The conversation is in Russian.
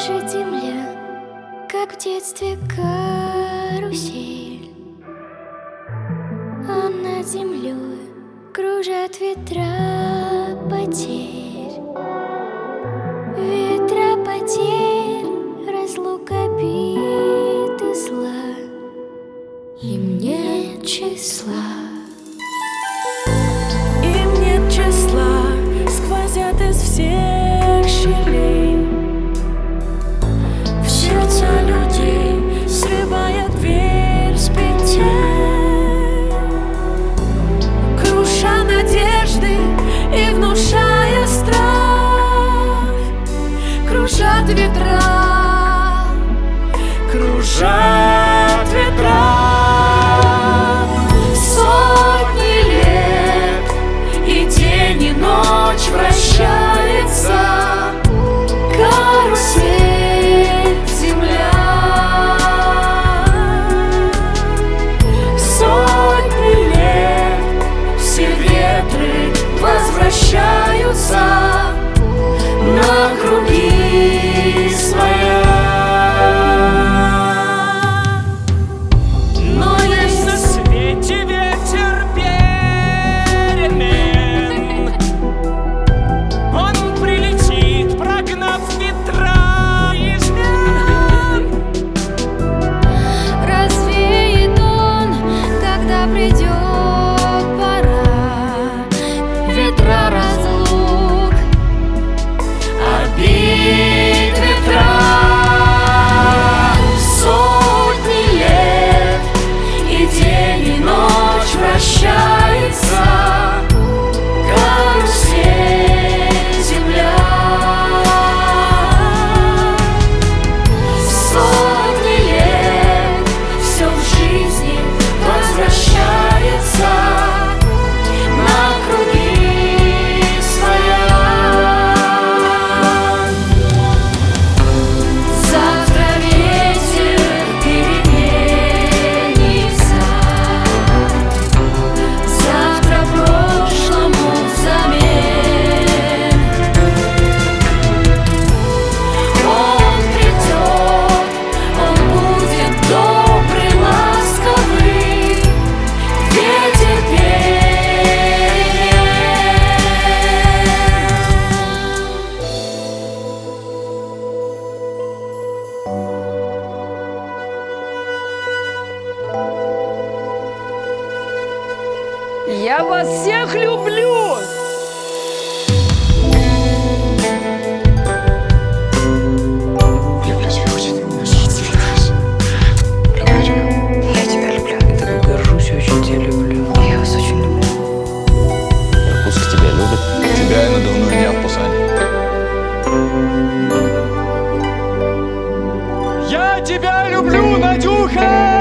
Наша земля, как в детстве карусель, а над землей кружат ветра потерь. Ветра потерь, разлук, обид и зла. Им нет числа. Им нет числа, сквозят из всех щелей. В сердца людей срывая дверь с петель, круша надежды и внушая страх. Кружат ветра, кружат ветра. Сотни лет, и день, и ночь вращается карусель, земля. Сотни лет, все ветры возвращаются на круги своя. Но есть на свете ветер перемен. Он прилетит, прогнав ветра измен. Развеет он, когда придет пора. Ветра разлук, обид, ветра. Сотни лет, и день, и ночь вращается карусель, земля. Сотни лет, все в жизни возвращается на круги своя. Завтра ветер переменится, завтра прошлому взамен. Он придет, он будет добрый, ласковый, ветер перемен. Я вас всех люблю! Люблю тебя очень. Я тебя тоже. Люблю. Я тебя люблю. Я так горжусь, очень тебя люблю. Я вас очень люблю. Иркутск тебя любит. Тебя я надавно не опасаюсь. Я тебя люблю, Надюха!